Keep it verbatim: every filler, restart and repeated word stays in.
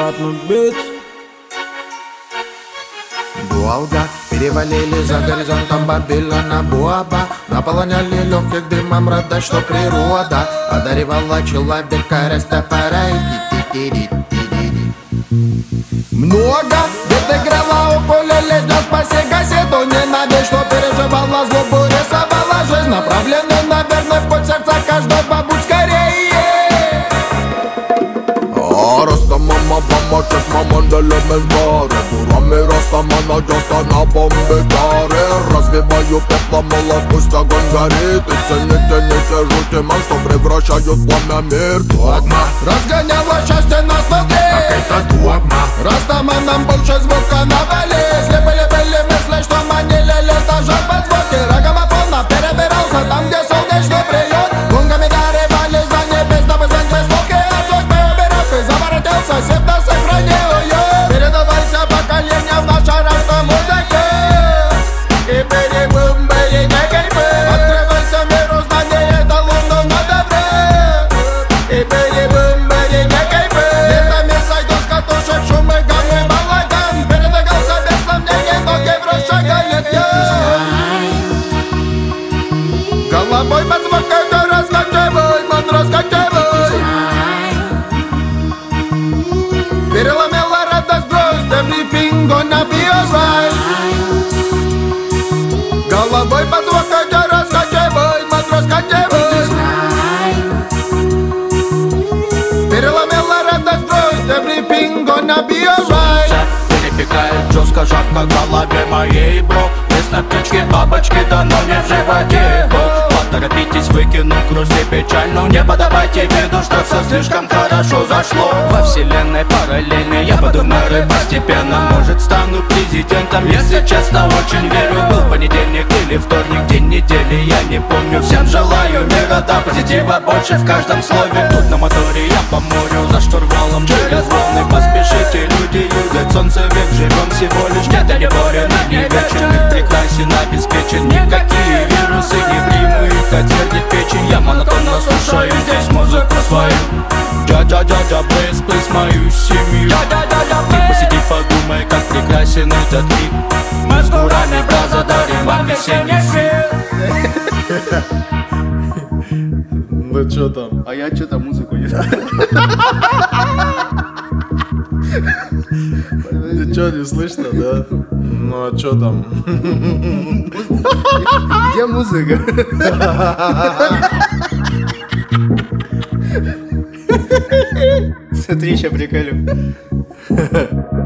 Ладно, бит. Долго перевалили за горизонтом Бабилона Буаба, наполоняли легких дымом радость, что природа одаривала человека Растафарай. Много бед играла укулеле для спаси газету. Ненависть, что переживала злобу, рисовала жизнь, направленный на верный путь сердца каждого, будь скорее. Раста мама, мама, чест мама, делимось баре. Бурами Растама надета на бомбе-гары. Развиваю пепло, молот, пусть огонь горит. И цените, не сижу тем, что превращают в пламя мир. Догма разгоняла счастье нас внутри, как это догма. Растама нам больше звука навали. Слепили были мысли, что манили лишь даже под звуки рогомофона. Перебирался там, где солнечный приют. Лунгами доривались за небес, дабы звонить звуки от судьбы убирать. Заворотился, всегда сохранил ее. Передавайся поколениям наша рasta музыки. И перебум были не кайфы. Открывайся миру знаний, это лунду надо брать. И перебум были не кайфы. Летами сойду с катушек, шумы, гаммы, балаган. Передвигался без сомнений, ноги в рост шагали я. Головой под звук, это раскачивай, ман раскачивай. Переломила радость, грусть, everything gonna be alright. Головой под звук, это раскачивай, ман раскачивай. Переломила радость, грусть, everything gonna be alright. Перепекает жестко, жарко в голове моей, бро. Без напички, бабочки, да но не в животе, бро. Поторопитесь, выкину грусть и печаль, но не подавайте виду, что все слишком хорошо зашло. Во вселенной параллельной я буду мэры постепенно. Может, стану президентом, если честно, очень верю. Был понедельник или вторник, день недели, я не помню. Всем желаю мира, да, позитива больше в каждом слове. Тут на моторе я по морю, за штурвалом через волны. Поспешите, люди юзают солнце век. Живем всего лишь где-то не боря, на не вечен. Мир прекрасен, обеспечен, никакие вирусы не примут. Отвернет печень, я монотонно слушаю здесь музыку свою. Джа-джа-джа-джа, плейс, плейс мою семью. Ты посиди, подумай, как прекрасен этот клип. Мы с Гурами, браза, дарим вам весенний свет. Ну чё там? А я что-то музыку не знаю. Ты чё, не слышно, да? Ну а чё там? Где музыка? Смотри, ща приколю.